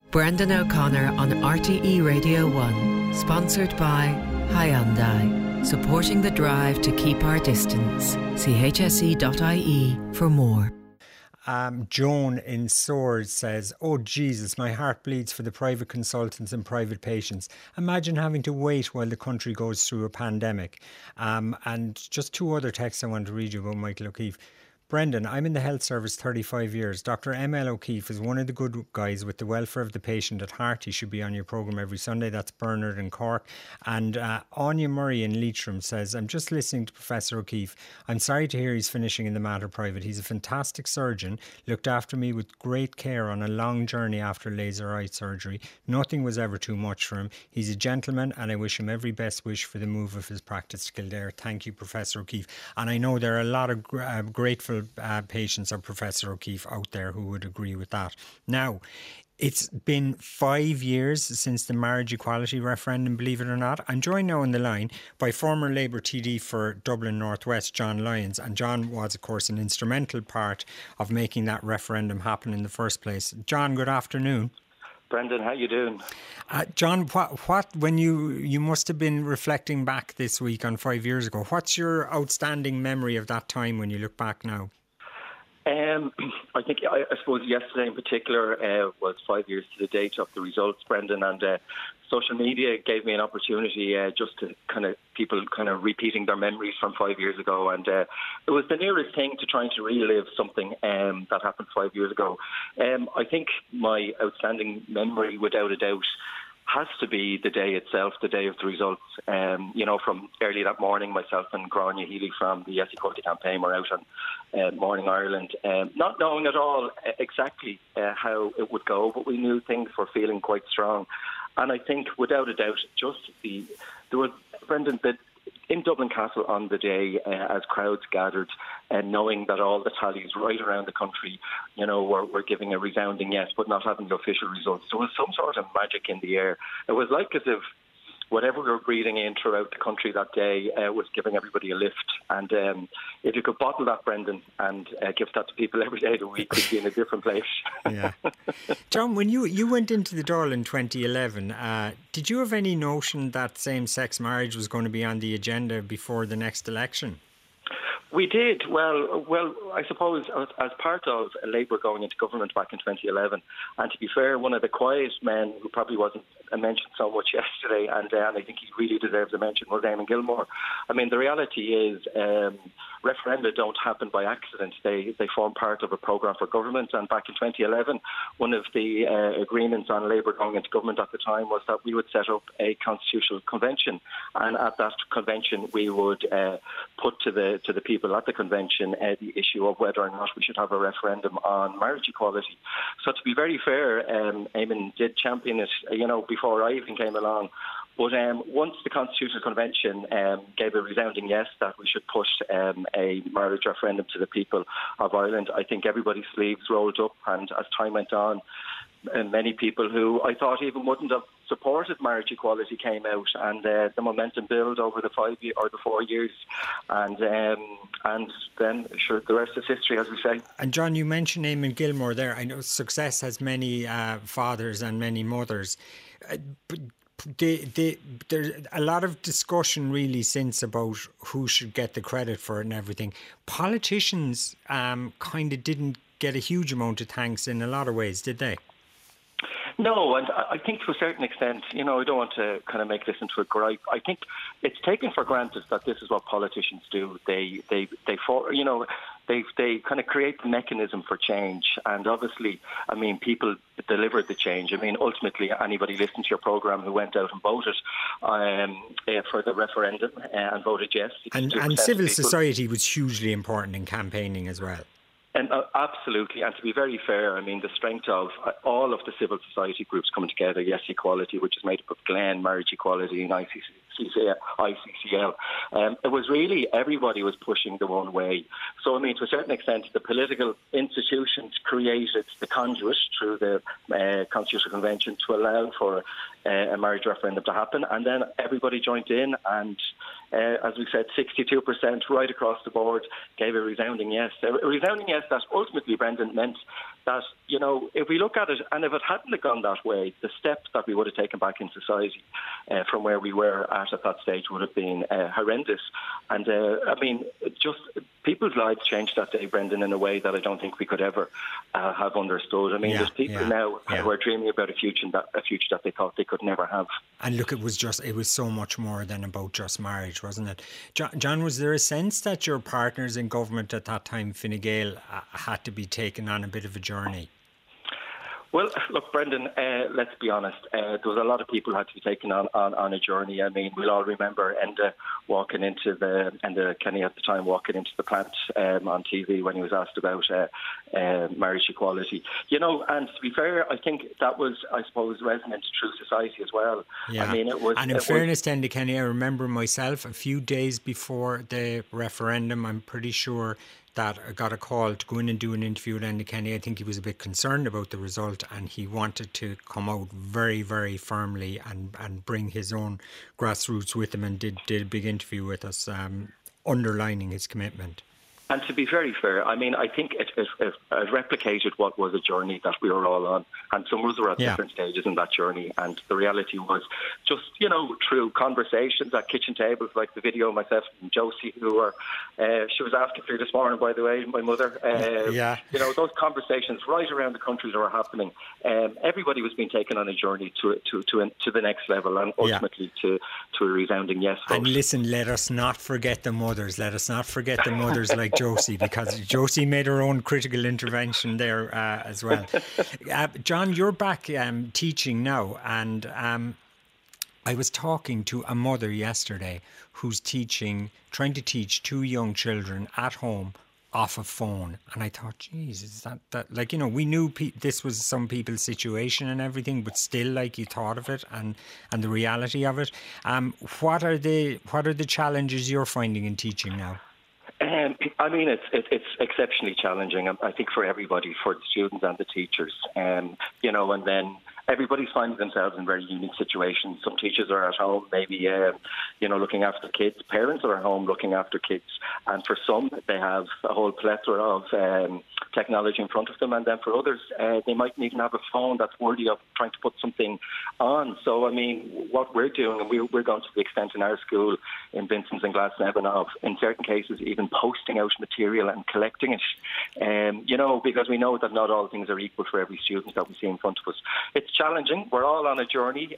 Brendan O'Connor on RTE Radio 1, sponsored by Hyundai, supporting the drive to keep our distance. See hse.ie for more. Joan in Swords says, "Oh Jesus, my heart bleeds for the private consultants and private patients. Imagine having to wait while the country goes through a pandemic." And just two other texts I want to read you about Michael O'Keefe. Brendan, I'm in the health service 35 years. Dr. M.L. O'Keefe is one of the good guys with the welfare of the patient at heart. He should be on your programme every Sunday. That's Bernard in Cork. And Anya Murray in Leitrim says, "I'm just listening to Professor O'Keefe. I'm sorry to hear he's finishing in the Mater Private. He's a fantastic surgeon, looked after me with great care on a long journey after laser eye surgery. Nothing was ever too much for him. He's a gentleman and I wish him every best wish for the move of his practice to Kildare." Thank you, Professor O'Keefe. And I know there are a lot of grateful patients of Professor O'Keefe out there who would agree with that. Now, it's been 5 years since the marriage equality referendum, believe it or not. I'm joined now on the line by former Labour TD for Dublin North West, John Lyons. And John was, of course, an instrumental part of making that referendum happen in the first place. John, good afternoon. Brendan, how you doing? John, what when you must have been reflecting back this week on 5 years ago, what's your outstanding memory of that time when you look back now? I think, I suppose yesterday in particular was 5 years to the date of the results, Brendan, and social media gave me an opportunity just to people repeating their memories from 5 years ago, and it was the nearest thing to trying to relive something that happened 5 years ago. I think my outstanding memory, without a doubt, has to be the day itself, the day of the results. From early that morning, myself and Grania Healy from the Yes Equality campaign were out on Morning Ireland, not knowing at all exactly how it would go, but we knew things were feeling quite strong. And I think, without a doubt, Brendan, that in Dublin Castle on the day, as crowds gathered, and knowing that all the tallies right around the country, were giving a resounding yes, but not having the official results, there was some sort of magic in the air. It was like as if whatever we were breathing in throughout the country that day was giving everybody a lift. And if you could bottle that, Brendan, and give that to people every day of the week, we'd be in a different place. Yeah. John, when you went into the Dáil in 2011, did you have any notion that same-sex marriage was going to be on the agenda before the next election? We did. Well, I suppose as part of Labour going into government back in 2011, and to be fair, one of the quiet men who probably wasn't mentioned so much yesterday, and I think he really deserves a mention, was Eamon Gilmore. I mean, the reality is referenda don't happen by accident. They form part of a programme for government, and back in 2011, one of the agreements on Labour going into government at the time was that we would set up a constitutional convention, and at that convention we would put to the people at the convention the issue of whether or not we should have a referendum on marriage equality. So to be very fair, Eamon did champion it, before I even came along. But once the Constitutional Convention gave a resounding yes that we should put a marriage referendum to the people of Ireland, I think everybody's sleeves rolled up, and as time went on, many people who I thought even wouldn't have supported marriage equality came out, and the momentum built over the 4 years, and then sure, the rest is history, as we say. And John, you mentioned Eamon Gilmore there. I know success has many fathers and many mothers. There's a lot of discussion really since about who should get the credit for it and everything. Politicians kind of didn't get a huge amount of thanks in a lot of ways, did they? No, and I think to a certain extent, I don't want to kind of make this into a gripe. I think it's taken for granted that this is what politicians do. They kind of create the mechanism for change, and obviously, I mean, people delivered the change. I mean, ultimately, anybody listening to your programme who went out and voted for the referendum and voted yes. And civil society was hugely important in campaigning as well. And absolutely, and to be very fair, I mean, the strength of all of the civil society groups coming together, Yes Equality, which is made up of Glen, Marriage Equality and ICCL, it was really everybody was pushing the one way. So, I mean, to a certain extent, the political institutions created the conduit through the Constitutional Convention to allow for a marriage referendum to happen, and then everybody joined in, and as we said, 62% right across the board gave a resounding yes. A resounding yes that ultimately, Brendan, meant that if we look at it, and if it hadn't gone that way, the steps that we would have taken back in society from where we were at that stage would have been horrendous. And just people's lives changed that day, Brendan, in a way that I don't think we could ever have understood. I mean, there's people now who are dreaming about a future that they thought they could never have. And look, it was so much more than about just marriage, wasn't it? John, was there a sense that your partners in government at that time, Fine Gael, had to be taken on a bit of a journey? Well, look, Brendan, let's be honest. There was a lot of people who had to be taken on a journey. I mean, we'll all remember Enda Kenny at the time walking into the plant on TV when he was asked about marriage equality. And to be fair, I think that was, I suppose, resonant through society as well. Yeah. I mean, it was. And in fairness to Enda Kenny, I remember myself a few days before the referendum, I'm pretty sure that I got a call to go in and do an interview with Enda Kenny. I think he was a bit concerned about the result, and he wanted to come out very, very firmly and bring his own grassroots with him, and did a big interview with us, underlining his commitment. And to be very fair, I mean, I think it replicated what was a journey that we were all on. And some of us were at different stages in that journey. And the reality was just, through conversations at kitchen tables, like the video myself and Josie, she was asking for you this morning, by the way, my mother. Those conversations right around the country that were happening. Everybody was being taken on a journey to the next level, and ultimately to a resounding yes vote. And listen, let us not forget the mothers. Let us not forget the mothers like Josie, because Josie made her own critical intervention there as well. John, you're back teaching now, and I was talking to a mother yesterday who's trying to teach two young children at home off a phone, and I thought, geez, is that like, we knew this was some people's situation and everything, but still, like, you thought of it and the reality of it. What are the challenges you're finding in teaching now? I mean, it's exceptionally challenging, I think, for everybody, for the students and the teachers. And then everybody's finding themselves in very unique situations. Some teachers are at home, maybe, looking after kids. Parents are at home looking after kids. And for some, they have a whole plethora of technology in front of them. And then for others, they mightn't even have a phone that's worthy of trying to put something on. So, I mean, what we're doing, and we're going to the extent in our school in Vincent's and Glasnevin of, in certain cases, even posting out material and collecting it, because we know that not all things are equal for every student that we see in front of us. It's challenging. We're all on a journey.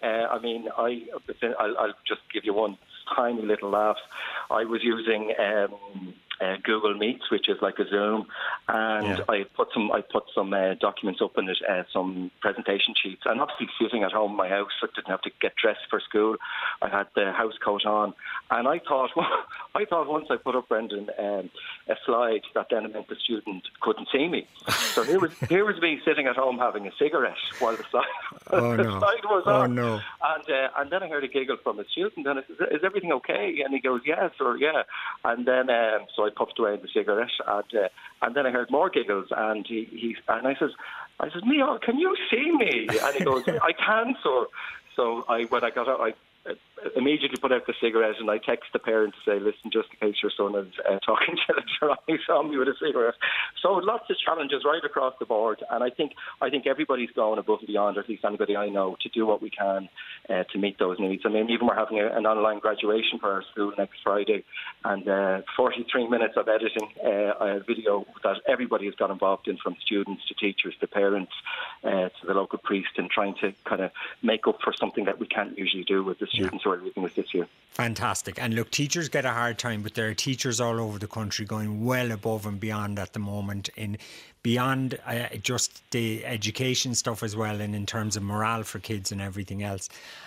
I'll just give you one tiny little laugh. I was using Google Meets, which is like a Zoom, and I put some documents up in it, some presentation sheets. And obviously, sitting at home in my house, I didn't have to get dressed for school. I had the house coat on, and I thought once I put up, Brendan, a slide that then meant the student couldn't see me. So here was me sitting at home having a cigarette while the slide, slide was on. Oh no! And then I heard a giggle from a student, and I said, "Is everything okay?" And he goes, "Yes," or "Yeah." And then so I puffed away the cigarette, and then I heard more giggles, and I said, "Neil, can you see me?" And he goes, "I can, sir." So when I got out, I immediately put out the cigarette, and I text the parent to say, "Listen, just in case your son is talking to you, he saw me with a cigarette." So lots of challenges right across the board, and I think everybody's going above and beyond, or at least anybody I know, to do what we can to meet those needs. I mean, even we're having an online graduation for our school next Friday, and 43 minutes of editing a video that everybody has got involved in, from students to teachers to parents to the local priest, and trying to kind of make up for something that we can't usually do with the students who are living with this year. Fantastic. And look, teachers get a hard time, but there are teachers all over the country going well above and beyond at the moment, beyond just the education stuff as well, and in terms of morale for kids and everything else.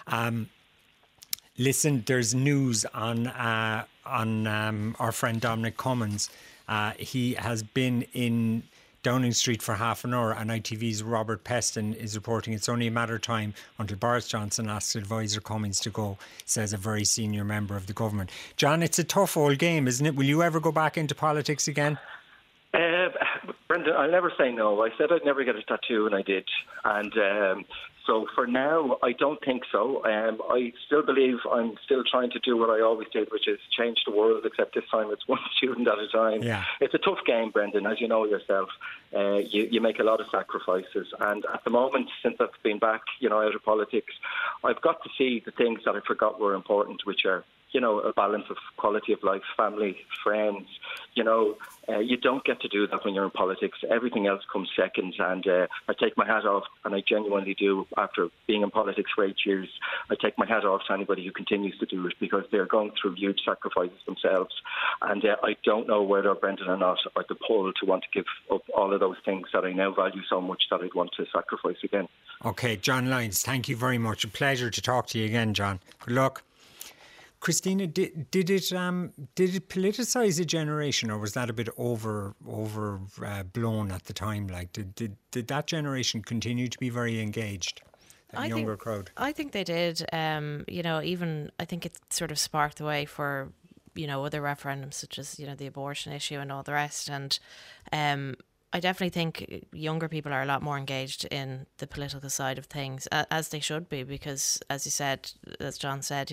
Listen, there's news on our friend Dominic Cummins. He has been in Downing Street for half an hour, and ITV's Robert Peston is reporting it's only a matter of time until Boris Johnson asks advisor Cummins to go, says a very senior member of the government. John, it's a tough old game, isn't it? Will you ever go back into politics again? Brendan, I'll never say no. I said I'd never get a tattoo, and I did. And So for now, I don't think so. I still believe I'm still trying to do what I always did, which is change the world, except this time it's one student at a time. Yeah. It's a tough game, Brendan, as you know yourself. You make a lot of sacrifices. And at the moment, since I've been back, out of politics, I've got to see the things that I forgot were important, which are, a balance of quality of life, family, friends. You don't get to do that when you're in politics. Everything else comes second. And I take my hat off, and I genuinely do, after being in politics for 8 years, I take my hat off to anybody who continues to do it, because they're going through huge sacrifices themselves. And I don't know whether Brendan or not are the pull to want to give up all of those things that I now value so much that I'd want to sacrifice again. Okay, John Lyons, thank you very much. A pleasure to talk to you again, John. Good luck. Christina, did it politicise a generation, or was that a bit blown at the time? Like, did that generation continue to be very engaged? Younger crowd. I think they did. Even I think it sort of sparked the way for other referendums, such as the abortion issue and all the rest. And I definitely think younger people are a lot more engaged in the political side of things, as they should be, because, as John said,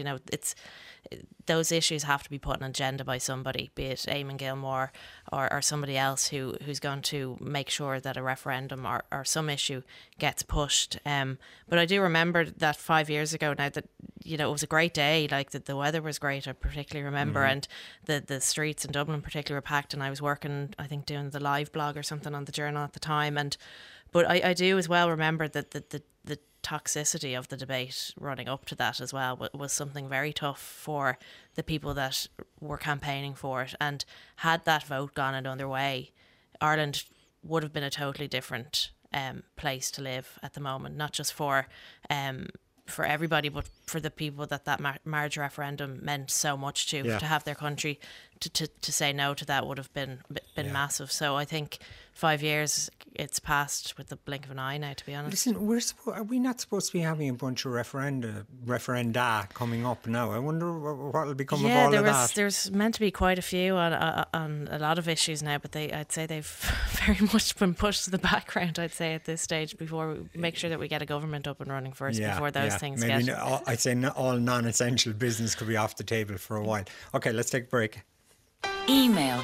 those issues have to be put on an agenda by somebody, be it Eamon Gilmore or somebody else who's going to make sure that a referendum or some issue gets pushed. But I do remember that 5 years ago now that, it was a great day, like the weather was great, I particularly remember, and the streets in Dublin particularly were packed, and I was working, I think, doing the live blog or something on the Journal at the time. But I do as well remember that the toxicity of the debate running up to that as well was something very tough for the people that were campaigning for it. And had that vote gone another way, Ireland would have been a totally different place to live at the moment, not just for everybody, but for the people that marriage referendum meant so much to have their country. To say no to that would have been massive. So I think 5 years, it's passed with the blink of an eye now, to be honest. Listen, are we not supposed to be having a bunch of referenda coming up now? I wonder what will become of all of that. There's meant to be quite a few on a lot of issues now, but I'd say they've very much been pushed to the background, I'd say, at this stage, before we make sure that we get a government up and running first before those things Maybe get... I'd say all non-essential business could be off the table for a while. Okay, let's take a break. Email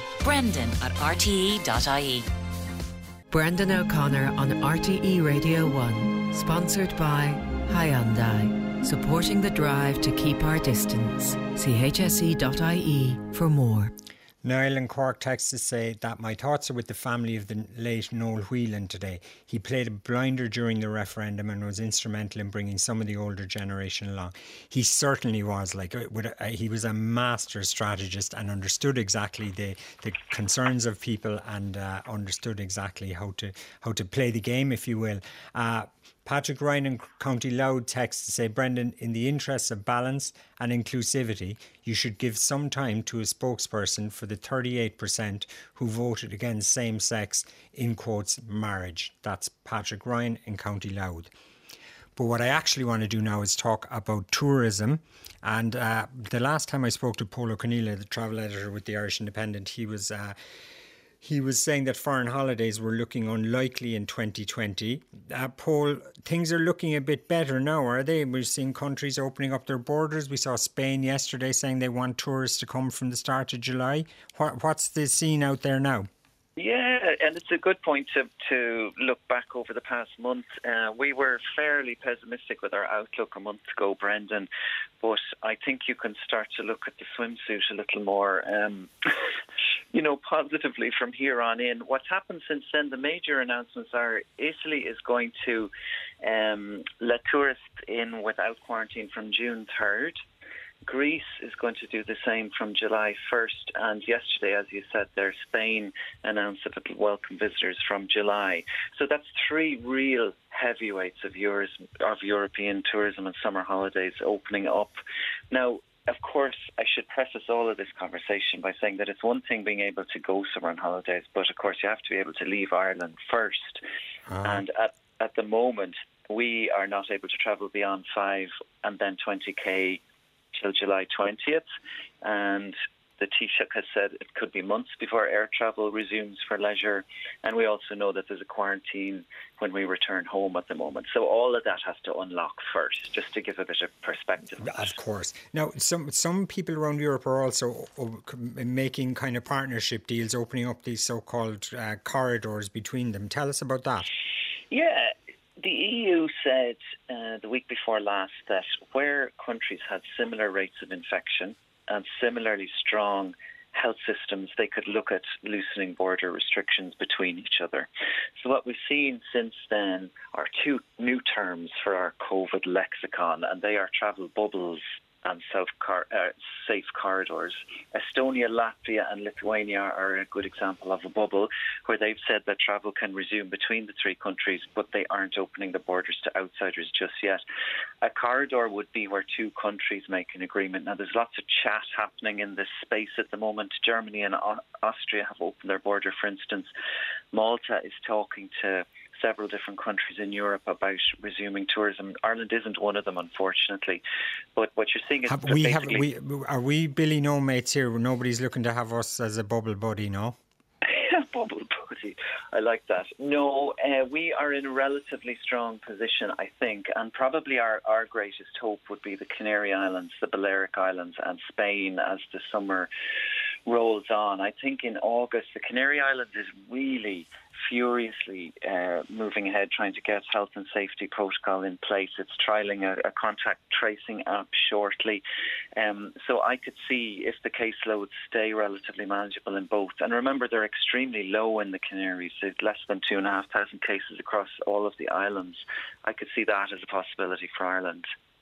brendan@rte.ie. Brendan O'Connor on RTE Radio 1, sponsored by Hyundai, supporting the drive to keep our distance. See hse.ie for more. Niall in Cork texts to say that my thoughts are with the family of the late Noel Whelan today. He played a blinder during the referendum and was instrumental in bringing some of the older generation along. He certainly was. He was a master strategist and understood exactly the concerns of people and understood exactly how to play the game, if you will. Patrick Ryan in County Louth texts to say, Brendan, in the interests of balance and inclusivity, you should give some time to a spokesperson for the 38% who voted against same-sex, in quotes, marriage. That's Patrick Ryan in County Louth. But what I actually want to do now is talk about tourism. And the last time I spoke to Paul O'Conneilla, the travel editor with the Irish Independent, he was saying that foreign holidays were looking unlikely in 2020. Paul, things are looking a bit better now, are they? We're seeing countries opening up their borders. We saw Spain yesterday saying they want tourists to come from the start of July. What's the scene out there now? Yeah, and it's a good point to look back over the past month. We were fairly pessimistic with our outlook a month ago, Brendan, but I think you can start to look at the swimsuit a little more, positively from here on in. What's happened since then, the major announcements are Italy is going to let tourists in without quarantine from June 3rd. Greece is going to do the same from July 1st, and yesterday, as you said there, Spain announced that it will welcome visitors from July. So that's three real heavyweights of European tourism and summer holidays opening up. Now, of course, I should preface all of this conversation by saying that it's one thing being able to go somewhere on holidays, but of course you have to be able to leave Ireland first. And at the moment, we are not able to travel beyond 5 and then 20k till July 20th, and The Taoiseach has said it could be months before air travel resumes for leisure. And we also know that there's a quarantine when we return home at the moment. So all of that has to unlock first, just to give a bit of perspective. Of course. Now, some people around Europe are also making kind of partnership deals, opening up these so-called corridors between them. Tell us about that. Yeah. The EU said the week before last that where countries had similar rates of infection and similarly strong health systems, they could look at loosening border restrictions between each other. So what we've seen since then are two new terms for our COVID lexicon, and they are travel bubbles and safe corridors. Estonia, Latvia and Lithuania are a good example of a bubble where they've said that travel can resume between the three countries, but they aren't opening the borders to outsiders just yet. A corridor would be where two countries make an agreement. Now, there's lots of chat happening in this space at the moment. Germany and Austria have opened their border, for instance. Malta is talking to several different countries in Europe about resuming tourism. Ireland isn't one of them, unfortunately. But what you're seeing is are we Billy No mates here? Nobody's looking to have us as a bubble buddy, no? Bubble buddy. I like that. No, we are in a relatively strong position, I think, and probably our greatest hope would be the Canary Islands, the Balearic Islands and Spain as the summer rolls on. I think in August, the Canary Islands is really furiously moving ahead, trying to get health and safety protocol in place. It's trialling a contact tracing app shortly. So I could see if the caseloads stay relatively manageable in both. And remember, they're extremely low in the Canaries. There's less than 2,500 cases across all of the islands. I could see that as a possibility for Ireland.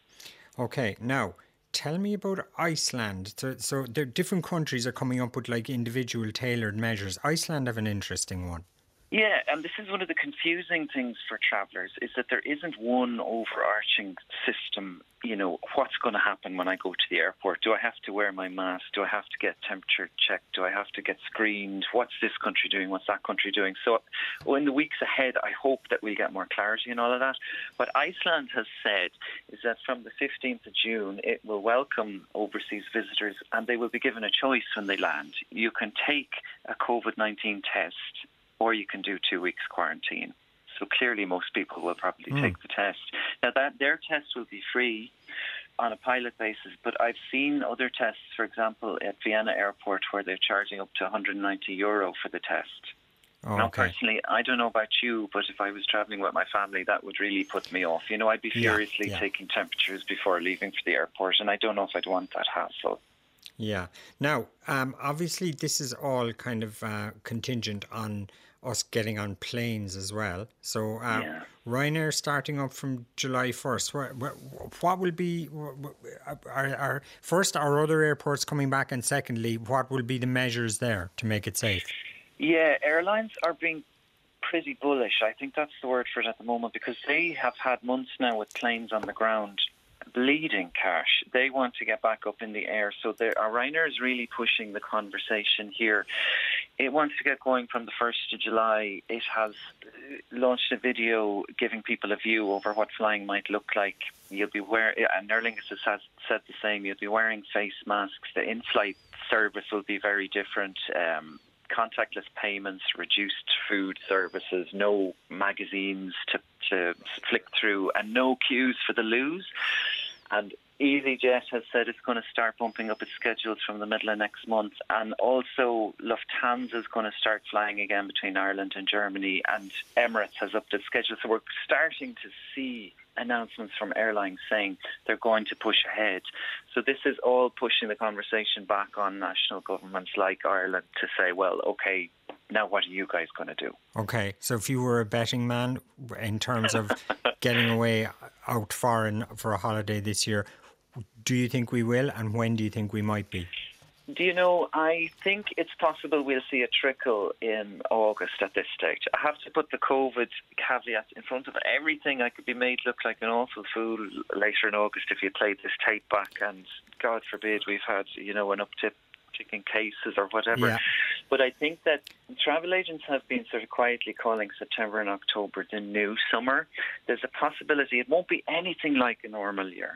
Okay, now, tell me about Iceland. So the different countries are coming up with like individual tailored measures. Iceland have an interesting one. Yeah, and this is one of the confusing things for travellers, is that there isn't one overarching system. You know, what's going to happen when I go to the airport? Do I have to wear my mask? Do I have to get temperature checked? Do I have to get screened? What's this country doing? What's that country doing? So in the weeks ahead, I hope that we'll get more clarity in all of that. What Iceland has said is that from the 15th of June, it will welcome overseas visitors and they will be given a choice when they land. You can take a COVID-19 test or you can do 2 weeks quarantine. So clearly most people will probably take the test. Now, their test will be free on a pilot basis, but I've seen other tests, for example, at Vienna Airport, where they're charging up to €190 for the test. Oh, now, okay. personally, I don't know about you, but if I was travelling with my family, that would really put me off. You know, I'd be furiously taking temperatures before leaving for the airport, and I don't know if I'd want that hassle. Yeah. Now, obviously, this is all kind of contingent on us getting on planes as well. So Ryanair starting up from July 1st. What will be our first, are other airports coming back? And secondly, what will be the measures there to make it safe? Yeah, airlines are being pretty bullish. I think that's the word for it at the moment, because they have had months now with planes on the ground bleeding cash. They want to get back up in the air. So Ryanair is really pushing the conversation here. It wants to get going from the 1st of July. It has launched a video giving people a view over what flying might look like. You'll be wearing, and Aer Lingus has said the same, you'll be wearing face masks. The in-flight service will be very different. Contactless payments, reduced food services, no magazines to flick through, and no queues for the loos. And EasyJet has said it's going to start bumping up its schedules from the middle of next month, and also Lufthansa is going to start flying again between Ireland and Germany, and Emirates has upped its schedule. So we're starting to see announcements from airlines saying they're going to push ahead. So this is all pushing the conversation back on national governments like Ireland to say, well, okay, now what are you guys going to do? Okay, so if you were a betting man in terms of getting away out foreign for a holiday this year, do you think we will, and when do you think we might be? Do you know, I think it's possible we'll see a trickle in August at this stage. I have to put the COVID caveat in front of everything. I could be made look like an awful fool later in August if you played this tape back, and God forbid we've had, an uptick in cases or whatever. Yeah. But I think that travel agents have been sort of quietly calling September and October the new summer. There's a possibility it won't be anything like a normal year,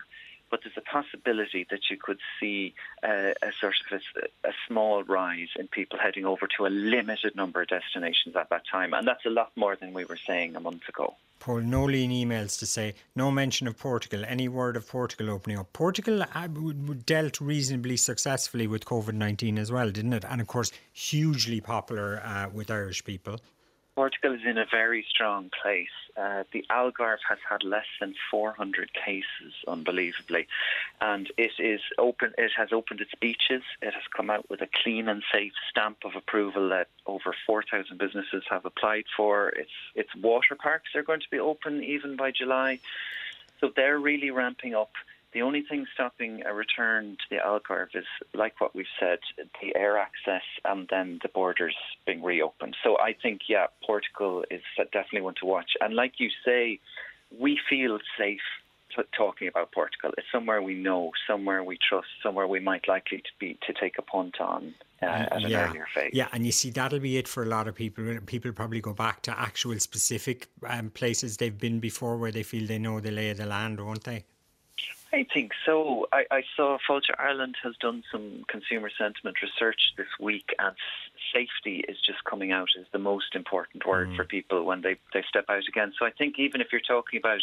but there's a possibility that you could see a sort of a small rise in people heading over to a limited number of destinations at that time. And that's a lot more than we were saying a month ago. Paul, no lean emails to say, no mention of Portugal, any word of Portugal opening up. Portugal dealt reasonably successfully with COVID-19 as well, didn't it? And of course, hugely popular with Irish people. Portugal is in a very strong place. The Algarve has had less than 400 cases, unbelievably, and it has opened its beaches. It has come out with a clean and safe stamp of approval that over 4,000 businesses have applied for. Its water parks are going to be open even by July, so they're really ramping up. The only thing stopping a return to the Algarve is, like what we've said, the air access and then the borders being reopened. So I think, Portugal is definitely one to watch. And like you say, we feel safe talking about Portugal. It's somewhere we know, somewhere we trust, somewhere we might likely to take a punt on at an earlier phase. Yeah, and you see, that'll be it for a lot of people. People probably go back to actual specific places they've been before where they feel they know the lay of the land, won't they? I think so. I saw Fáilte Ireland has done some consumer sentiment research this week, and safety is just coming out as the most important word for people when they step out again. So I think even if you're talking about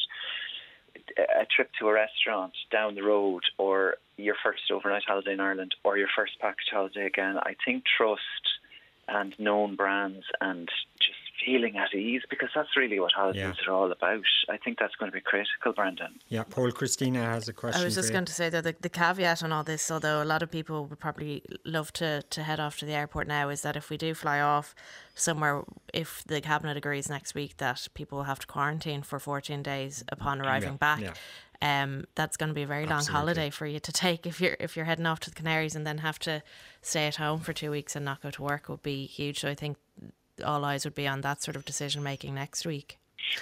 a trip to a restaurant down the road, or your first overnight holiday in Ireland, or your first package holiday again, I think trust and known brands and just feeling at ease, because that's really what holidays are all about. I think that's going to be critical, Brendan. Yeah, Paul, Christina has a question. I was just going to say that the caveat on all this, although a lot of people would probably love to head off to the airport now, is that if we do fly off somewhere, if the Cabinet agrees next week that people will have to quarantine for 14 days upon arriving back, that's going to be a very long holiday for you to take if you're heading off to the Canaries, and then have to stay at home for 2 weeks and not go to work would be huge. So I think all eyes would be on that sort of decision making next week.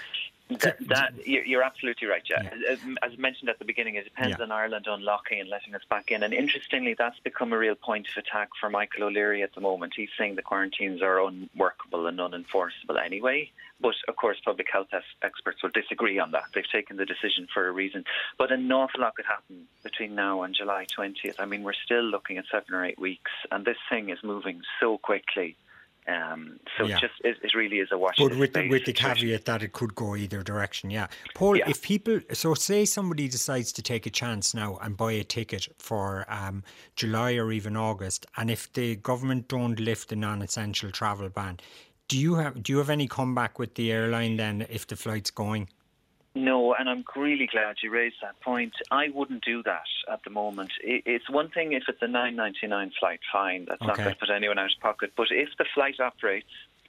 You're absolutely right, As mentioned at the beginning, it depends on Ireland unlocking and letting us back in. And interestingly, that's become a real point of attack for Michael O'Leary at the moment. He's saying the quarantines are unworkable and unenforceable anyway. But of course, public health experts will disagree on that. They've taken the decision for a reason. But an awful lot could happen between now and July 20th. I mean, we're still looking at 7 or 8 weeks, and this thing is moving so quickly. It really is a watch. But with the caveat that it could go either direction, Paul, if people, so say somebody decides to take a chance now and buy a ticket for July or even August, and if the government don't lift the non-essential travel ban, do you have any comeback with the airline then if the flight's going? No, and I'm really glad you raised that point. I wouldn't do that at the moment. It's one thing if it's a $9.99 flight, fine. That's not going to put anyone out of pocket. But if the flight operates,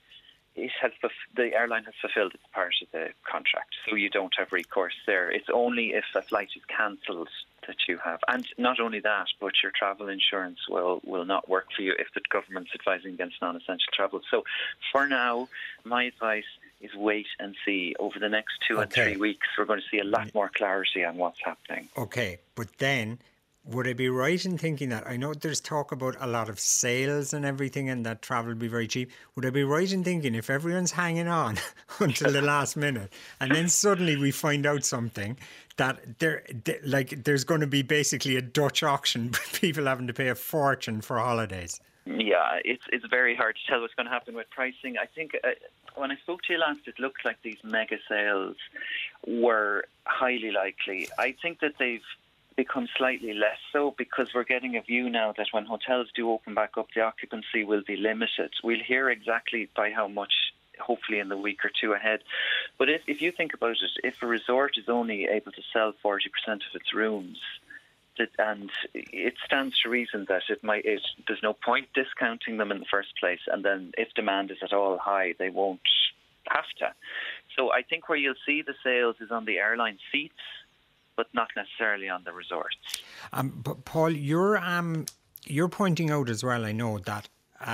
the airline has fulfilled its part of the contract, so you don't have recourse there. It's only if a flight is cancelled that you have. And not only that, but your travel insurance will not work for you if the government's advising against non-essential travel. So for now, my advice is wait and see. Over the next 2 and 3 weeks, we're going to see a lot more clarity on what's happening. Okay, but then would I be right in thinking that, I know there's talk about a lot of sales and everything and that travel will be very cheap. Would I be right in thinking if everyone's hanging on until the last minute and then suddenly we find out something that there's going to be basically a Dutch auction with people having to pay a fortune for holidays? Yeah, it's very hard to tell what's going to happen with pricing. I think when I spoke to you last, it looked like these mega sales were highly likely. I think that they've become slightly less so, because we're getting a view now that when hotels do open back up, the occupancy will be limited. We'll hear exactly by how much, hopefully in the week or two ahead. But if you think about it, if a resort is only able to sell 40% of its rooms, and it stands to reason that there's no point discounting them in the first place, and then if demand is at all high, they won't have to. So I think where you'll see the sales is on the airline seats, but not necessarily on the resorts. But Paul, you're pointing out as well, I know, that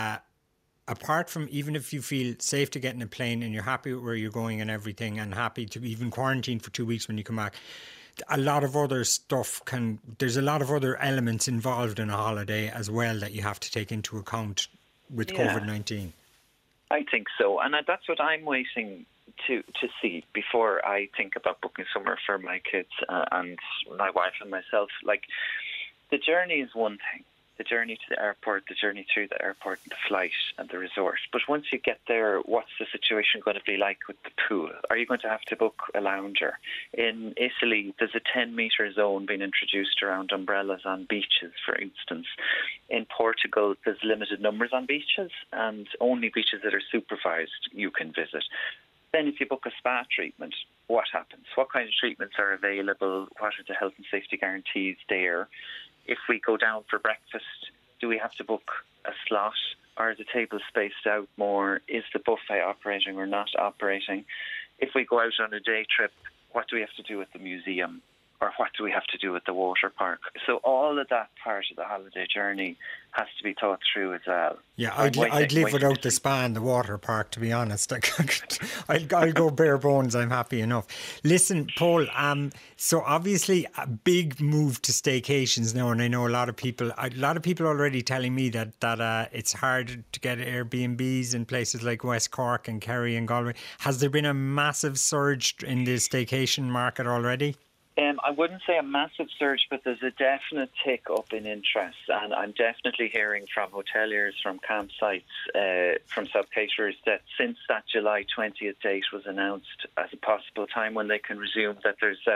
apart from, even if you feel safe to get in a plane and you're happy with where you're going and everything, and happy to even quarantine for 2 weeks when you come back, a lot of other stuff there's a lot of other elements involved in a holiday as well that you have to take into account with COVID-19. I think so, and that's what I'm waiting to see before I think about booking somewhere for my kids and my wife and myself. Like, the journey is one thing. The journey to the airport, the journey through the airport, the flight and the resort. But once you get there, what's the situation going to be like with the pool? Are you going to have to book a lounger? In Italy, there's a 10-metre zone being introduced around umbrellas on beaches, for instance. In Portugal, there's limited numbers on beaches, and only beaches that are supervised you can visit. Then if you book a spa treatment, what happens? What kind of treatments are available? What are the health and safety guarantees there? If we go down for breakfast, do we have to book a slot? Are the tables spaced out more? Is the buffet operating or not operating? If we go out on a day trip, what do we have to do at the museum? Or what do we have to do at the water park? So all of that part of the holiday journey has to be thought through as well. Yeah, I'd live without the spa and the water park, to be honest. I'll go bare bones. I'm happy enough. Listen, Paul, so obviously a big move to staycations now, and I know a lot of people already telling me that it's hard to get Airbnbs in places like West Cork and Kerry and Galway. Has there been a massive surge in the staycation market already? I wouldn't say a massive surge, but there's a definite tick up in interest, and I'm definitely hearing from hoteliers, from campsites, from sub-caterers that since that July 20th date was announced as a possible time when they can resume, that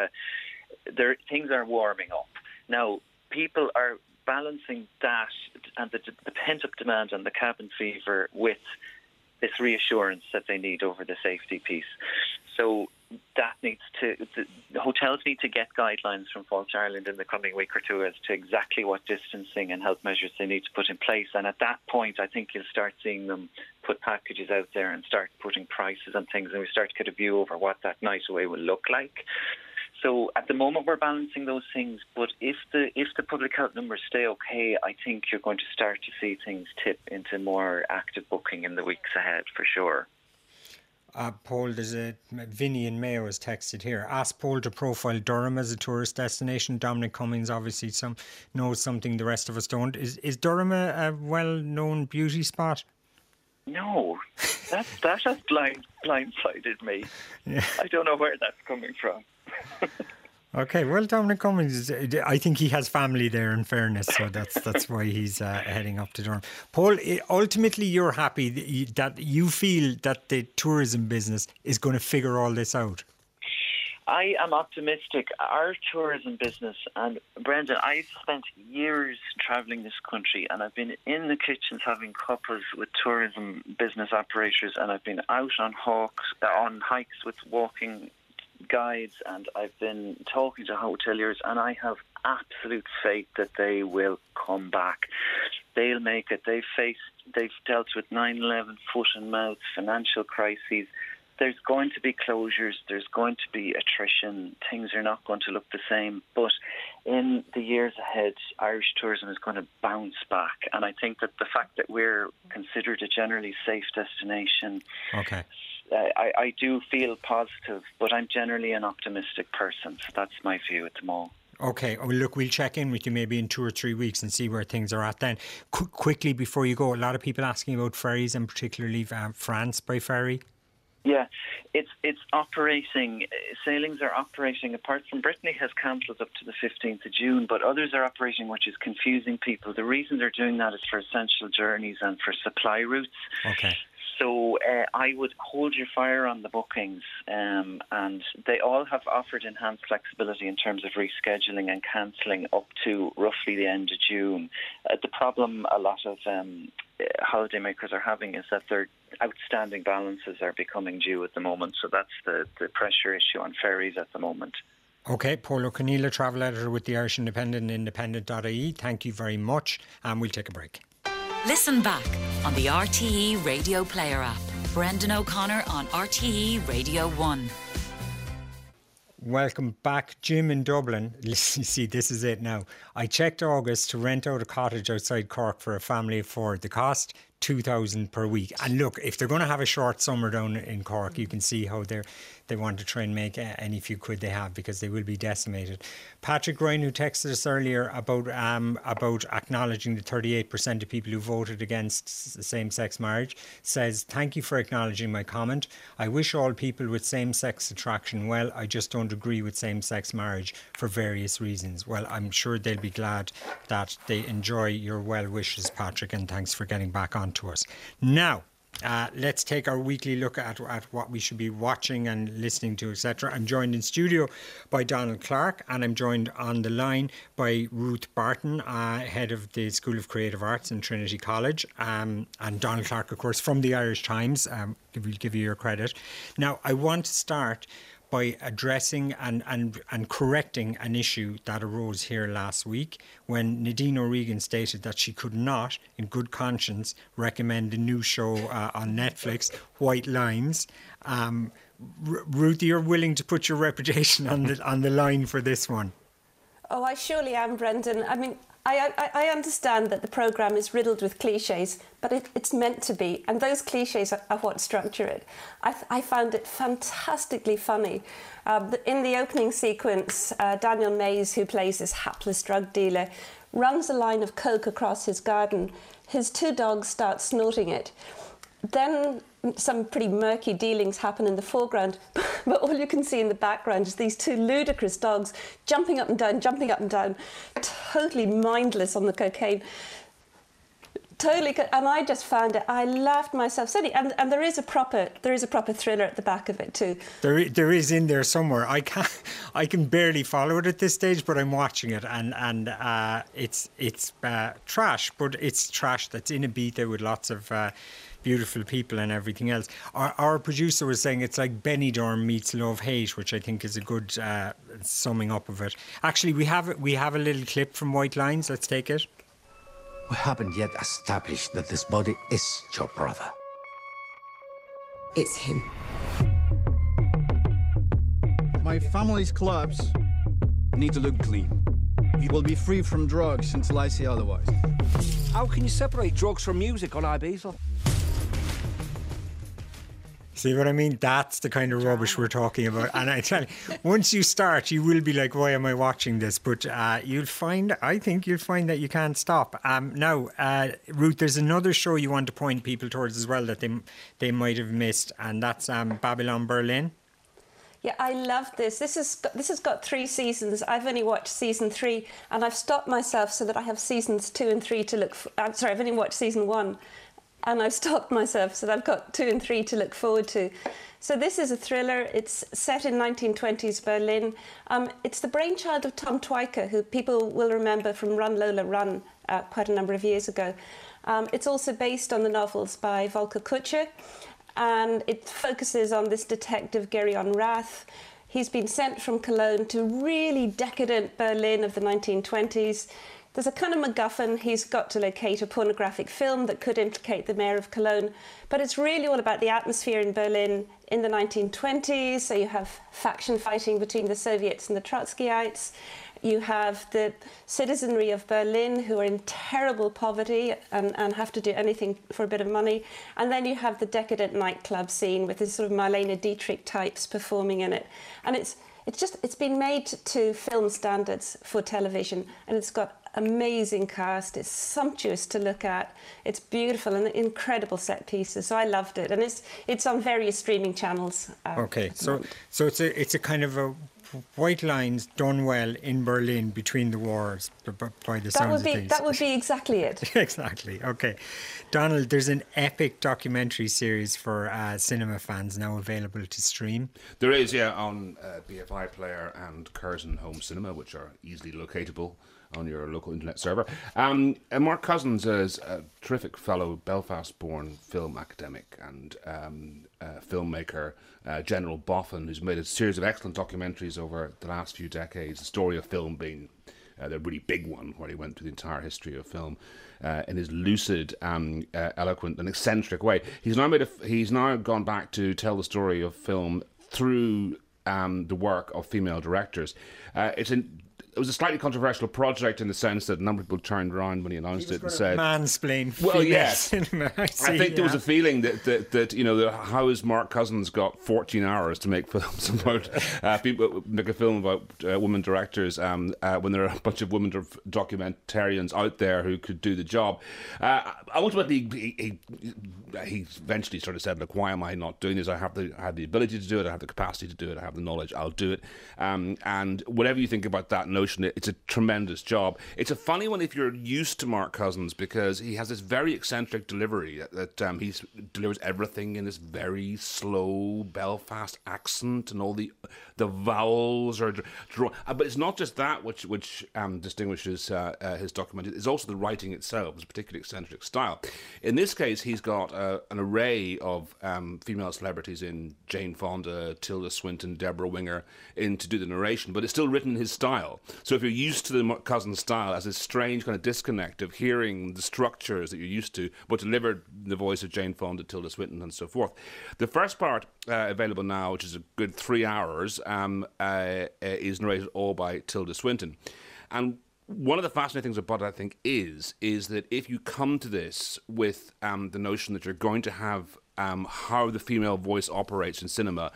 things are warming up. Now, people are balancing that and the pent-up demand and the cabin fever with this reassurance that they need over the safety piece. So that the hotels need to get guidelines from Fáilte Ireland in the coming week or two as to exactly what distancing and health measures they need to put in place. And at that point, I think you'll start seeing them put packages out there and start putting prices on things, and we start to get a view over what that night away will look like. So at the moment, we're balancing those things. But if the public health numbers stay okay, I think you're going to start to see things tip into more active booking in the weeks ahead, for sure. Paul, Vinny in Mayo has texted here. Ask Paul to profile Durham as a tourist destination. Dominic Cummings obviously knows something the rest of us don't. Is Durham a well-known beauty spot? No, that has blindsided me. Yeah. I don't know where that's coming from. Okay, well, Dominic Cummings, I think he has family there, in fairness, so that's why he's heading up to Durham. Paul, ultimately you're happy that you feel that the tourism business is going to figure all this out. I am optimistic. Our tourism business, and Brendan, I've spent years travelling this country, and I've been in the kitchens having couples with tourism business operators, and I've been out on hikes with walking guides, and I've been talking to hoteliers, and I have absolute faith that they will come back. They'll make it. They've dealt with 9/11, foot and mouth, financial crises. There's going to be closures, there's going to be attrition, things are not going to look the same, but in the years ahead, Irish tourism is going to bounce back, and I think that the fact that we're considered a generally safe destination, okay. I do feel positive, but I'm generally an optimistic person, so that's my view at the moment. Okay, well, look, we'll check in with you maybe in 2 or 3 weeks and see where things are at then. Quickly before you go, a lot of people asking about ferries, and particularly France by ferry. Yeah, it's operating. Sailings are operating, apart from Brittany has cancelled up to the 15th of June, but others are operating, which is confusing people. The reason they're doing that is for essential journeys and for supply routes. Okay. So I would hold your fire on the bookings, and they all have offered enhanced flexibility in terms of rescheduling and cancelling up to roughly the end of June. The problem a lot of holidaymakers are having is that their outstanding balances are becoming due at the moment, so that's the pressure issue on ferries at the moment. Okay, Paul O'Conneilla, travel editor with the Irish Independent, independent.ie. Thank you very much, and we'll take a break. Listen back on the RTE Radio Player app. Brendan O'Connor on RTE Radio 1. Welcome back. Jim in Dublin. Listen, see, this is it now. I checked August to rent out a cottage outside Cork for a family of 4. The cost, $2,000 per week. And look, if they're going to have a short summer down in Cork, you can see how they want to try and make any few quid they have, because they will be decimated. Patrick Ryan, who texted us earlier about acknowledging the 38% of people who voted against same-sex marriage, says, thank you for acknowledging my comment. I wish all people with same-sex attraction well. I just don't agree with same-sex marriage for various reasons. Well, I'm sure they'll be glad that they enjoy your well wishes, Patrick, and thanks for getting back on to us. Now, let's take our weekly look at what we should be watching and listening to, etc. I'm joined in studio by Donald Clark, and I'm joined on the line by Ruth Barton, head of the School of Creative Arts in Trinity College, and Donald Clark, of course, from the Irish Times. We'll give you your credit. Now, I want to start by addressing and correcting an issue that arose here last week when Nadine O'Regan stated that she could not, in good conscience, recommend a new show on Netflix, White Lines. Ruth, you're willing to put your reputation on the line for this one? Oh, I surely am, Brendan. I mean, I understand that the programme is riddled with cliches, but it's meant to be, and those cliches are what structure it. I found it fantastically funny. In the opening sequence, Daniel Mays, who plays this hapless drug dealer, runs a line of coke across his garden. His 2 dogs start snorting it. Then some pretty murky dealings happen in the foreground, but all you can see in the background is these 2 ludicrous dogs jumping up and down, totally mindless on the cocaine. Totally, and I just found it. I laughed myself silly, and there is a proper thriller at the back of it too. There is in there somewhere. I can barely follow it at this stage, but I'm watching it, and it's trash, but it's trash that's in Ibiza with lots of beautiful people and everything else. Our producer was saying it's like Benidorm meets Love Hate, which I think is a good summing up of it. Actually, we have a little clip from White Lines. Let's take it. We haven't yet established that this body is your brother. It's him. My family's clubs need to look clean. He will be free from drugs until I say otherwise. How can you separate drugs from music on Ibiza? See what I mean? That's the kind of rubbish we're talking about. And I tell you, once you start, you will be like, why am I watching this? But I think you'll find that you can't stop. Now, Ruth, there's another show you want to point people towards as well that they might have missed, and that's Babylon Berlin. Yeah, I love this. This has got 3 seasons. I've only watched season 3, and I've stopped myself so that I have seasons 2 and 3 to look. I've only watched season 1. And I've stopped myself, so I've got 2 and 3 to look forward to. So this is a thriller. It's set in 1920s Berlin. It's the brainchild of Tom Twyker, who people will remember from Run Lola Run quite a number of years ago. It's also based on the novels by Volker Kutscher, and it focuses on this detective, Gerion Rath. He's been sent from Cologne to really decadent Berlin of the 1920s. There's a kind of MacGuffin. He's got to locate a pornographic film that could implicate the mayor of Cologne. But it's really all about the atmosphere in Berlin in the 1920s. So you have faction fighting between the Soviets and the Trotskyites. You have the citizenry of Berlin who are in terrible poverty and have to do anything for a bit of money. And then you have the decadent nightclub scene with this sort of Marlene Dietrich types performing in it. And it's been made to film standards for television, and it's got amazing cast. It's sumptuous to look at. It's beautiful and incredible set pieces. So I loved it, and it's on various streaming channels. Okay, so it's a kind of a White Lines done well in Berlin between the wars, by the sounds of things. That would be exactly it. Exactly. Okay, Donald, there's an epic documentary series for cinema fans now available to stream. There is, yeah, on BFI Player and Curzon Home Cinema, which are easily locatable on your local internet server. And Mark Cousins is a terrific fellow, Belfast-born film academic and filmmaker, General Boffin, who's made a series of excellent documentaries over the last few decades, the story of film being the really big one, where he went through the entire history of film in his lucid, eloquent and eccentric way. He's now gone back to tell the story of film through the work of female directors. It's it was a slightly controversial project in the sense that a number of people turned around when he announced it and said, "Mansplain." Well, yes. Cinema. I think there was a feeling that how has Mark Cousins got 14 hours to make films about make a film about women directors when there are a bunch of women documentarians out there who could do the job. Ultimately, he eventually sort of said, "Look, why am I not doing this? I have the ability to do it. I have the capacity to do it. I have the knowledge. I'll do it." And whatever you think about that notion, it's a tremendous job. It's a funny one if you're used to Mark Cousins, because he has this very eccentric delivery that he delivers everything in this very slow Belfast accent, and all the vowels are drawn. But it's not just that which distinguishes his documentary. It's also the writing itself. It's a particularly eccentric style. In this case, he's got an array of female celebrities in: Jane Fonda, Tilda Swinton, Deborah Winger, in to do the narration, but it's still written in his style. So if you're used to the Cousins style, as this strange kind of disconnect of hearing the structures that you're used to, but delivered in the voice of Jane Fonda, Tilda Swinton, and so forth. The first part available now, which is a good 3 hours, is narrated all by Tilda Swinton. And one of the fascinating things about it, I think, is that if you come to this with the notion that you're going to have how the female voice operates in cinema,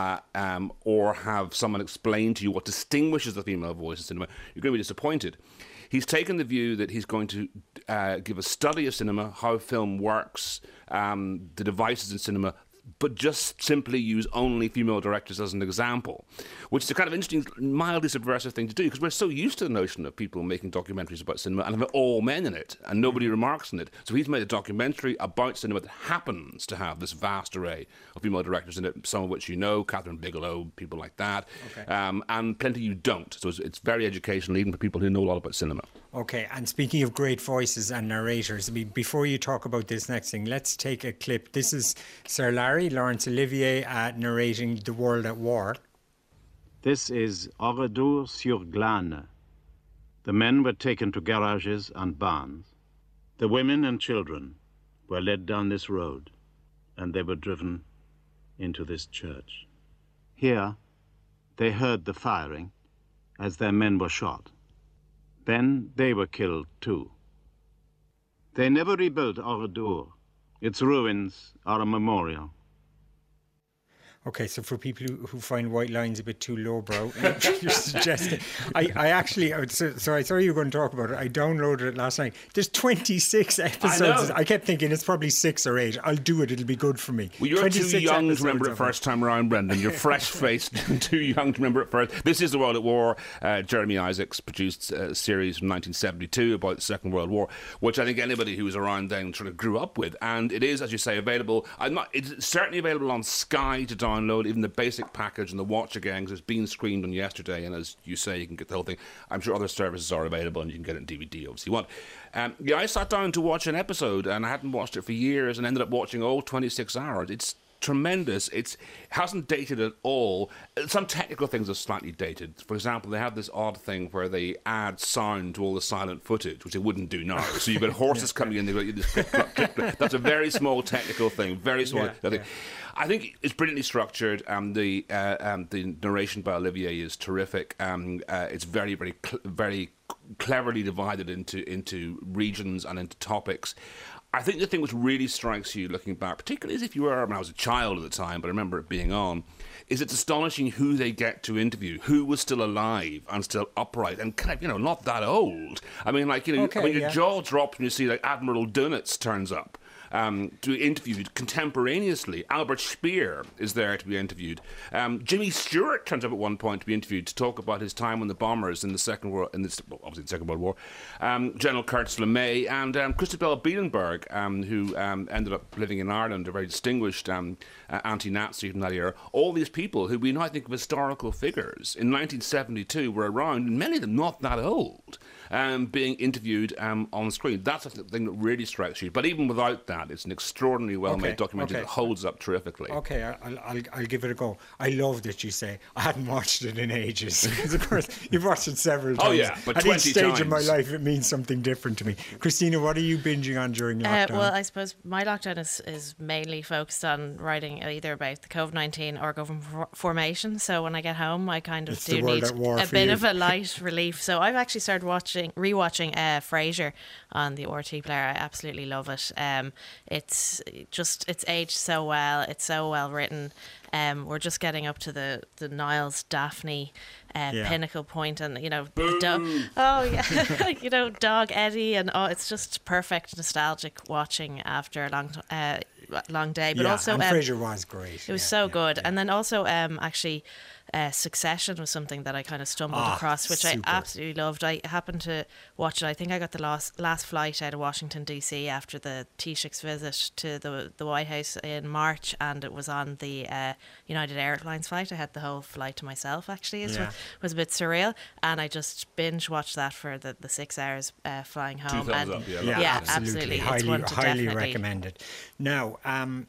or have someone explain to you what distinguishes the female voice in cinema, you're going to be disappointed. He's taken the view that he's going to give a study of cinema, how film works, the devices in cinema, but just simply use only female directors as an example, which is a kind of interesting, mildly subversive thing to do, because we're so used to the notion of people making documentaries about cinema and having all men in it, and nobody remarks on it. So he's made a documentary about cinema that happens to have this vast array of female directors in it, some of which you know, Catherine Bigelow, people like that, and plenty you don't. So it's very educational, even for people who know a lot about cinema. Okay, and speaking of great voices and narrators, before you talk about this next thing, let's take a clip. This is Sir Larry, Laurence Olivier, narrating The World at War. This is Oradour-sur-Glane. The men were taken to garages and barns. The women and children were led down this road, and they were driven into this church. Here, they heard the firing as their men were shot. Then they were killed too. They never rebuilt Oradour. Its ruins are a memorial. Okay, so for people who find White Lines a bit too lowbrow, you're suggesting... I actually... So I saw you were going to talk about it. I downloaded it last night. There's 26 episodes. I kept thinking it's probably 6 or 8. I'll do it. It'll be good for me. Well, you're too young to remember it first time around, Brendan. You're fresh-faced and too young to remember it first. This is The World at War. Jeremy Isaacs produced a series from 1972 about the Second World War, which I think anybody who was around then sort of grew up with. And it is, as you say, available. It's certainly available on Sky to download, even the basic package and the watch again, because it's been screened on yesterday, and as you say, you can get the whole thing. I'm sure other services are available, and you can get it in DVD, obviously you want. I sat down to watch an episode, and I hadn't watched it for years, and ended up watching all 26 hours. It's tremendous. It hasn't dated at all. Some technical things are slightly dated. For example, they have this odd thing where they add sound to all the silent footage, which they wouldn't do now. So you've got horses coming in, they go, this click, click, click, click. That's a very small technical thing, very small. I think it's brilliantly structured. The narration by Olivier is terrific. It's very, very, very cleverly divided into regions and into topics. I think the thing which really strikes you looking back, particularly as if you were, I was a child at the time, but I remember it being on, is it's astonishing who they get to interview, who was still alive and still upright and kind of, not that old. I mean, your jaw drops when you see like Admiral Dunitz turns up. To be interviewed contemporaneously. Albert Speer is there to be interviewed. Jimmy Stewart turns up at one point to be interviewed to talk about his time on the bombers in the Second World War. General Curtis LeMay and Christabel Bielenberg, who ended up living in Ireland, a very distinguished anti-Nazi from that era. All these people who we now think of as historical figures in 1972 were around, and many of them not that old. being interviewed on screen. That's the thing that really strikes you. But even without that, it's an extraordinarily well-made documentary that holds up terrifically. Okay, I'll give it a go. I love that you say I hadn't watched it in ages, because of course you've watched it several times. Oh yeah, but at 20 each stage times. of my life it means something different to me. Christina, what are you binging on during lockdown? Well, I suppose my lockdown is mainly focused on writing either about the COVID-19 or government formation. So when I get home, I kind of do need a bit of a light relief. So I've actually started rewatching Frasier on the RT player. I absolutely love it. It's aged so well. It's so well written. We're just getting up to the Niles Daphne pinnacle point, and dog Eddie, and it's just perfect nostalgic watching after a long day. But also, and Frasier was great. It was so good, and then also actually. Succession was something that I kind of stumbled across, which super. I absolutely loved. I happened to watch it. I think I got the last flight out of Washington DC after the Taoiseach's visit to the White House in March, and it was on the United Airlines flight. I had the whole flight to myself, actually. It was a bit surreal, and I just binge watched that for the 6 hours flying home. 2 thumbs up, absolutely. Highly recommended. Now,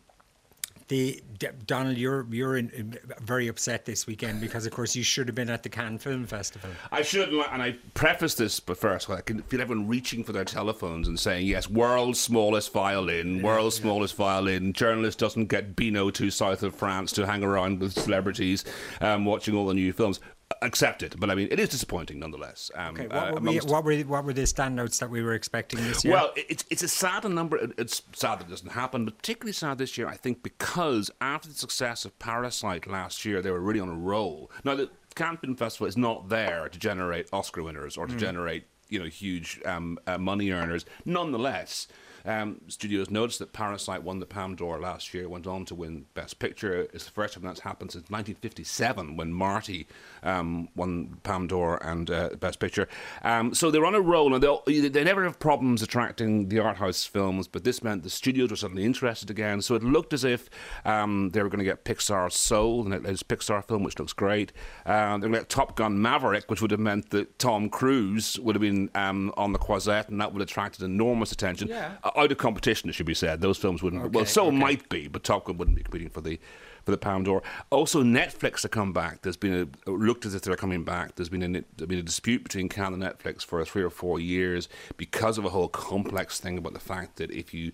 Donald, you're very upset this weekend because, of course, you should have been at the Cannes Film Festival. I should, and I preface this, but first, I can feel everyone reaching for their telephones and saying, yes, world's smallest violin, journalist doesn't get Beano to south of France to hang around with celebrities watching all the new films. Accept it, but I mean, it is disappointing nonetheless. Okay, what were the standouts that we were expecting this year? Well, it's a sad number. It's sad that it doesn't happen, but particularly sad this year, I think, because after the success of Parasite last year, they were really on a roll. Now, the Cannes Film Festival is not there to generate Oscar winners or to generate huge money earners. Nonetheless, studios noticed that Parasite won the Palme d'Or last year, went on to win Best Picture. It's the first time that's happened since 1957 when Marty won Palme d'Or and Best Picture. So they're on a roll. Now they never have problems attracting the art house films, but this meant the studios were suddenly interested again. So it looked as if they were going to get Pixar's Soul, the latest Pixar film, which looks great. They're going to get Top Gun Maverick, which would have meant that Tom Cruise would have been on the Croisette, and that would have attracted enormous attention. Yeah. Out of competition, it should be said. Those films wouldn't. Might be, but Top Gun wouldn't be competing for the Palme d'Or. Also, Netflix have come back. There's been looked as if they're coming back. There's been a dispute between Cannes and Netflix for 3 or 4 years because of a whole complex thing about the fact that if you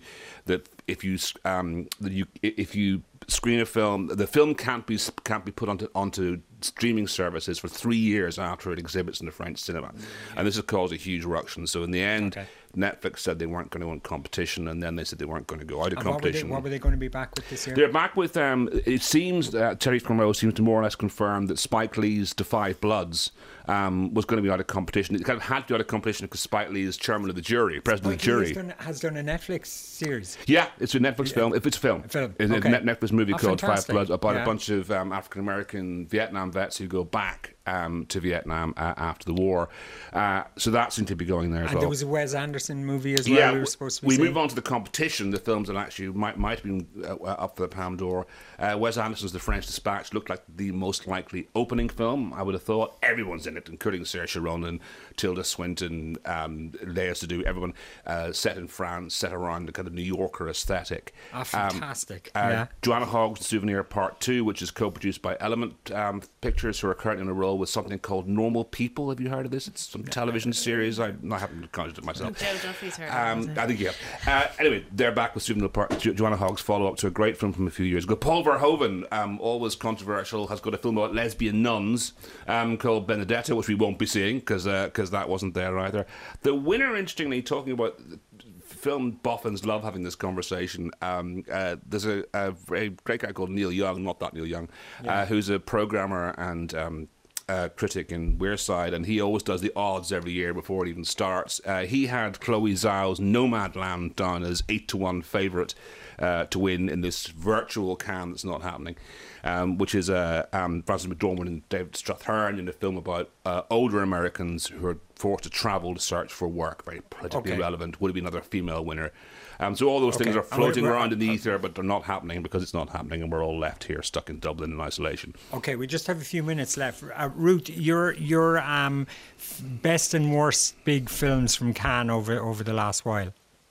screen a film, the film can't be put onto streaming services for 3 years after it exhibits in the French cinema, and this has caused a huge ruction. So in the end, Netflix said they weren't going to want competition, and then they said they weren't going to go out of competition. What were they going to be back with this year? They're back with, it seems, Terry Farrell seems to more or less confirm that Spike Lee's The Five Bloods was going to be out of competition. It kind of had to be out of competition because Spike Lee is chairman of the jury, president of the jury. Has done a Netflix series. Yeah, it's a Netflix film. If it's a film. It's a Netflix movie called fantastic. 5 Bloods about a bunch of African-American Vietnam vets who go back to Vietnam after the war. So that seemed to be going there as well. And there was a Wes Anderson movie as well we were supposed to be seeing. Move on to the competition, the films that actually might have been up for the Palme d'Or. Wes Anderson's The French Dispatch looked like the most likely opening film, I would have thought. Everyone's in it, including Saoirse Ronan, Tilda Swinton, Léa Seydoux, everyone set in France, set around the kind of New Yorker aesthetic. Fantastic. Joanna Hogg's Souvenir Part 2, which is co-produced by Element Pictures, who are currently in a role with something called Normal People. Have you heard of this? It's some television series. I haven't conjured it myself. Joe Duffy's heard of it. I think, yeah. Anyway, they're back with Souvenir Part 2, Joanna Hogg's follow-up to a great film from a few years ago. Paul Verhoeven, always controversial, has got a film about lesbian nuns called Benedetta, which we won't be seeing because that wasn't there either. The winner, interestingly, talking about film boffins love having this conversation. There's a very great guy called Neil Young, not that Neil Young, who's a programmer and critic in Wearside, and he always does the odds every year before it even starts. He had Chloe Zhao's Nomadland down as 8-1 favourite to win in this virtual Cannes that's not happening. which is Frances McDormand and David Strathairn in a film about older Americans who are forced to travel to search for work, very politically relevant. Would it be another female winner? So all those things are floating around in the ether, but they're not happening because it's not happening, and we're all left here stuck in Dublin in isolation. Okay, we just have a few minutes left. Ruth, your best and worst big films from Cannes over the last while.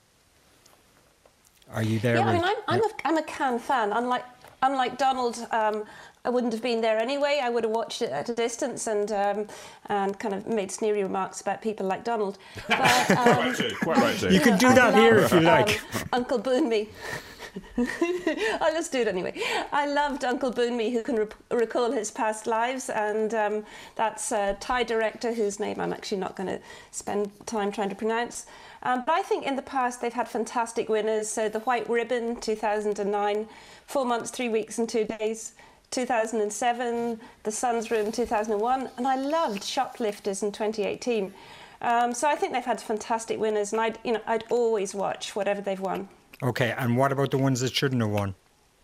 Are you there? Yeah, Ruth? I mean, I'm a Cannes fan. Unlike Donald, I wouldn't have been there anyway. I would have watched it at a distance and kind of made sneery remarks about people like Donald. But, quite right too. You can do that here if you like. Uncle Boonmee. I'll just do it anyway. I loved Uncle Boonmee, who can recall his past lives, and that's a Thai director whose name I'm actually not going to spend time trying to pronounce. But I think in the past they've had fantastic winners. So The White Ribbon, 2009, 4 months, 3 weeks and 2 days. 2007, The Sun's Room, 2001, and I loved Shoplifters in 2018. So I think they've had fantastic winners, and I'd always watch whatever they've won. Okay, and what about the ones that shouldn't have won?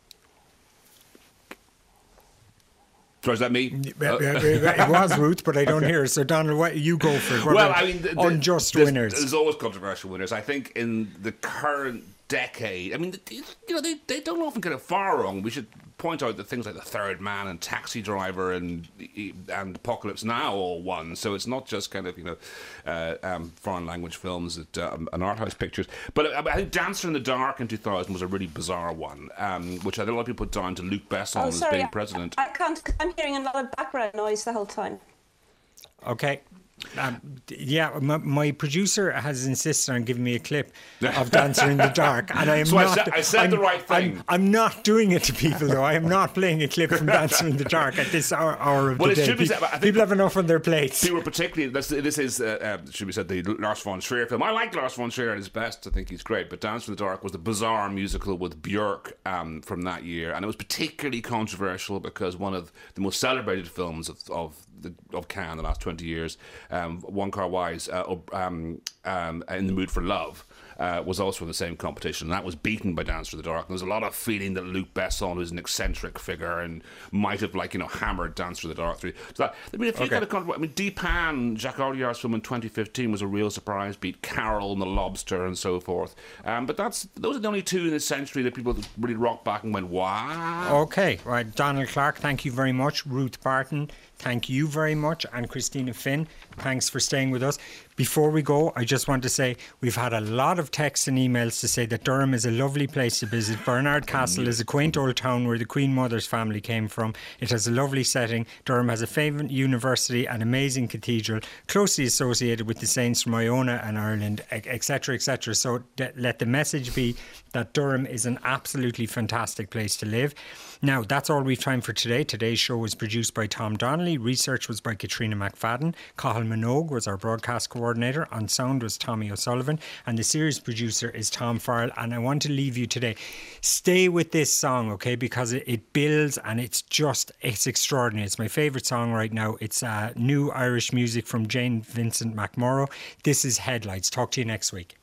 So is that me? It was Ruth, but I don't hear it. So Donald, you go for it. Well, I mean, unjust winners. There's always controversial winners. I think in the current decade, I mean, they don't often get it far wrong. We should point out that things like The Third Man and Taxi Driver and Apocalypse Now all won. So it's not just kind of foreign language films and art house pictures. But I think Dancer in the Dark in 2000 was a really bizarre one, which I think a lot of people put down to Luc Besson as being president. I'm hearing a lot of background noise the whole time. Okay. My producer has insisted on giving me a clip of Dancer in the Dark, and I am I said the right thing. I'm not doing it to people, though. I am not playing a clip from Dancer in the Dark at this hour of the day. People have enough on their plates. People particularly, this is, should be said, the Lars von Trier film. I like Lars von Trier at his best. I think he's great. But Dancer in the Dark was the bizarre musical with Björk from that year, and it was particularly controversial because one of the most celebrated films of Cannes the last 20 years, Wong Kar-wai's In the Mood for Love, was also in the same competition, and that was beaten by Dancer in the Dark. And there's a lot of feeling that Luc Besson is an eccentric figure and might have hammered Dancer in the Dark through. So that, I mean, a few kind of Deepan, Jacques Audiard's film in 2015 was a real surprise, beat Carol and The Lobster and so forth. But those are the only two in this century that people really rocked back and went, wow. Okay, right. Donald Clark, thank you very much. Ruth Barton, thank you very much. And Christina Finn, thanks for staying with us. Before we go, I just want to say we've had a lot of texts and emails to say that Durham is a lovely place to visit. Bernard Castle is a quaint old town where the Queen Mother's family came from. It has a lovely setting. Durham has a favourite university, an amazing cathedral, closely associated with the saints from Iona and Ireland, etc., etc. So let the message be that Durham is an absolutely fantastic place to live. Now, that's all we've time for today. Today's show was produced by Tom Donnelly. Research was by Katrina McFadden. Cathal Minogue was our broadcast coordinator. On sound was Tommy O'Sullivan. And the series producer is Tom Farrell. And I want to leave you today. Stay with this song, okay? Because it builds and it's extraordinary. It's my favourite song right now. It's new Irish music from Jane Vincent McMorrow. This is Headlights. Talk to you next week.